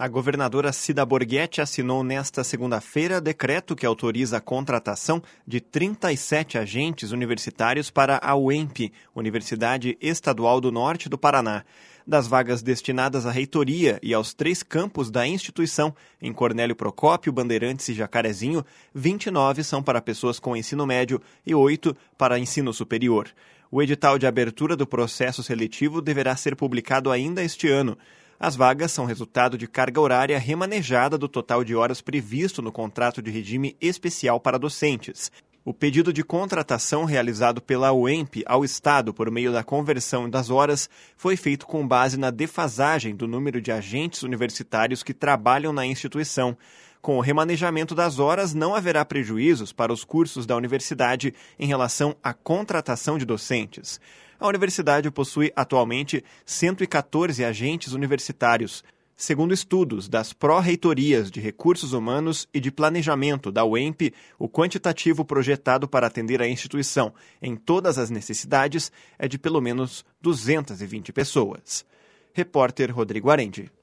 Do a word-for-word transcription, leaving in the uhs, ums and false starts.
A governadora Cida Borghetti assinou nesta segunda-feira decreto que autoriza a contratação de trinta e sete agentes universitários para a U E M P, Universidade Estadual do Norte do Paraná. Das vagas destinadas à reitoria e aos três campos da instituição, em Cornélio Procópio, Bandeirantes e Jacarezinho, vinte e nove são para pessoas com ensino médio e oito para ensino superior. O edital de abertura do processo seletivo deverá ser publicado ainda este ano. As vagas são resultado de carga horária remanejada do total de horas previsto no contrato de regime especial para docentes. O pedido de contratação realizado pela U E M P ao Estado por meio da conversão das horas foi feito com base na defasagem do número de agentes universitários que trabalham na instituição. Com o remanejamento das horas, não haverá prejuízos para os cursos da universidade em relação à contratação de docentes. A universidade possui atualmente cento e quatorze agentes universitários. Segundo estudos das pró-reitorias de Recursos Humanos e de Planejamento da U E M P, o quantitativo projetado para atender a instituição em todas as necessidades é de pelo menos duzentas e vinte pessoas. Repórter Rodrigo Arendi.